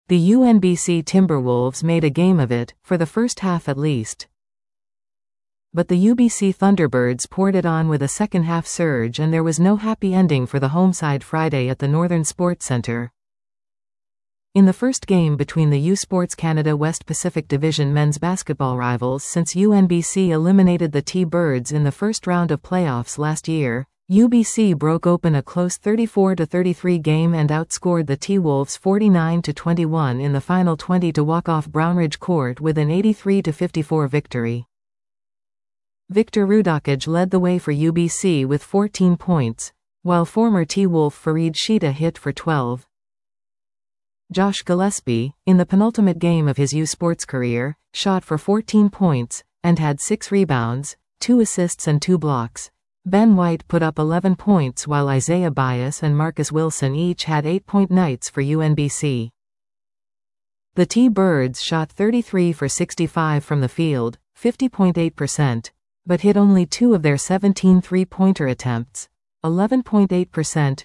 The UNBC Timberwolves made a game of it, for the first half at least. But the UBC Thunderbirds poured it on with a second-half surge, and there was no happy ending for the home side Friday at the Northern Sports Centre. In the first game between the U Sports Canada West Pacific Division men's basketball rivals since UNBC eliminated the T-Birds in the first round of playoffs last year, UBC broke open a close 34-33 game and outscored the T-Wolves 49-21 in the final 20 to walk off Brownridge Court with an 83-54 victory. Victor Rudakaj led the way for UBC with 14 points, while former T-Wolf Farid Shita hit for 12. Josh Gillespie, in the penultimate game of his U Sports career, shot for 14 points, and had 6 rebounds, 2 assists and 2 blocks. Ben White put up 11 points while Isaiah Bias and Marcus Wilson each had 8-point nights for UNBC. The T-Birds shot 33 for 65 from the field, 50.8%. But hit only 2 of their 17 three-pointer attempts, 11.8%.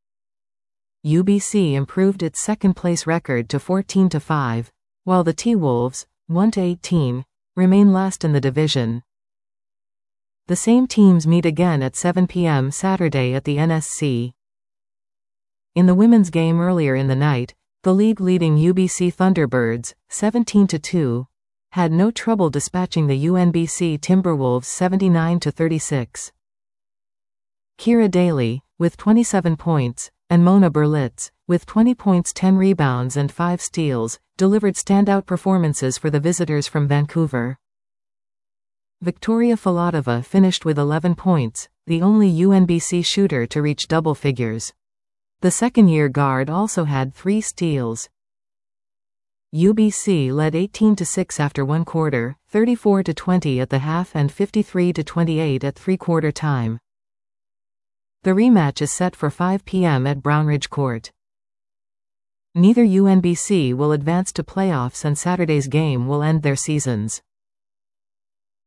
UBC improved its second-place record to 14-5, while the T-Wolves, 1-18, remain last in the division. The same teams meet again at 7 p.m. Saturday at the NSC. In the women's game earlier in the night, the league-leading UBC Thunderbirds, 17-2, had no trouble dispatching the UNBC Timberwolves 79-36. Kira Daly, with 27 points, and Mona Berlitz, with 20 points, 10 rebounds and 5 steals, delivered standout performances for the visitors from Vancouver. Victoria Filatova finished with 11 points, the only UNBC shooter to reach double figures. The second-year guard also had 3 steals. UBC led 18-6 after one quarter, 34-20 at the half and 53-28 at three-quarter time. The rematch is set for 5 p.m. at Brownridge Court. Neither UNBC will advance to playoffs, and Saturday's game will end their seasons.